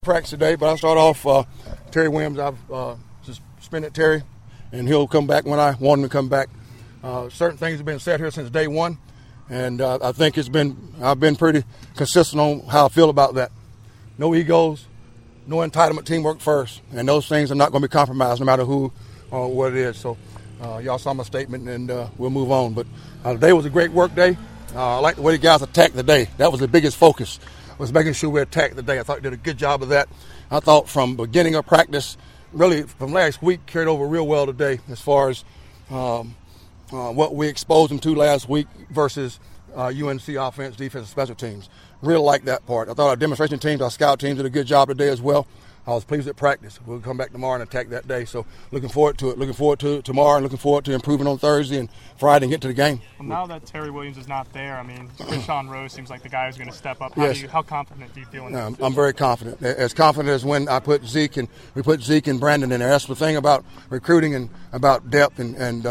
Practice today, but I start off Terry Williams. I've suspended Terry, and he'll come back when I want him to come back. Certain things have been said here since day one, and I think I've been pretty consistent on how I feel about that. No egos, no entitlement, teamwork first, and those things are not going to be compromised no matter who or what it is. So y'all saw my statement, and we'll move on. But today was a great work day. I like the way the guys attacked the day. That was the biggest focus, was making sure we attacked the day. I thought we did a good job of that. I thought from beginning of practice, really from last week, carried over real well today as far as what we exposed them to last week versus UNC offense, defense, and special teams. Really like that part. I thought our demonstration teams, our scout teams did a good job today as well. I was pleased at practice. We'll come back tomorrow and attack that day. So looking forward to it. Looking forward to tomorrow and looking forward to improving on Thursday and Friday and get to the game. Well, now that Terry Williams is not there, I mean, Krishan Rose seems like the guy who's going to step up. Yes. How confident do you feel in that? I'm very confident. As confident as when I put Zeke and we put Zeke and Brandon in there. That's the thing about recruiting and about depth and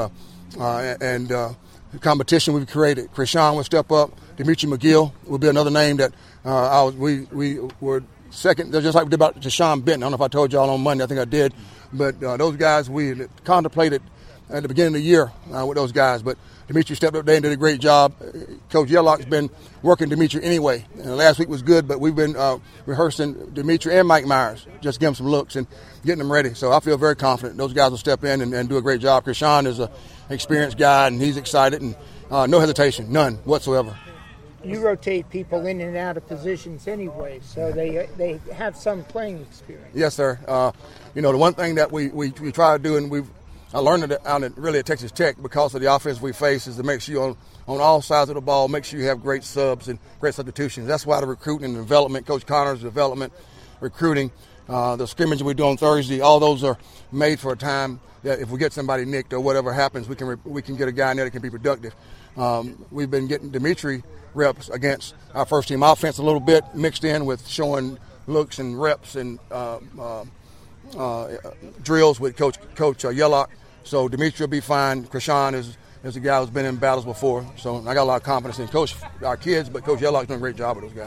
competition we've created. Krishan will step up. Dimitri McGill will be another name that we were second, just like we did about Deshaun Benton. I don't know if I told y'all on Monday. I think I did. But those guys, we contemplated at the beginning of the year with those guys. But Dimitri stepped up there and did a great job. Coach Yellock's been working Dimitri anyway. Last week was good, but we've been rehearsing Dimitri and Mike Myers, just give them some looks and getting them ready. So I feel very confident those guys will step in and do a great job. Krishan is an experienced guy, and he's excited, and no hesitation, none whatsoever. You rotate people in and out of positions anyway, so they have some playing experience. Yes, sir. The one thing that we try to do, and I learned it out at Texas Tech because of the offense we face, is to make sure on all sides of the ball, make sure you have great subs and great substitutions. That's why the recruiting and development, Coach Connor's development, recruiting, the scrimmage we do on Thursday, all those are made for a time that if we get somebody nicked or whatever happens, we can get a guy in there that can be productive. We've been getting Dimitri reps against our first team offense a little bit, mixed in with showing looks and reps and drills with Coach Yellock. So Dimitri will be fine. Krishan is a guy who's been in battles before. So I got a lot of confidence in our kids, but Coach Yellock's doing a great job with those guys.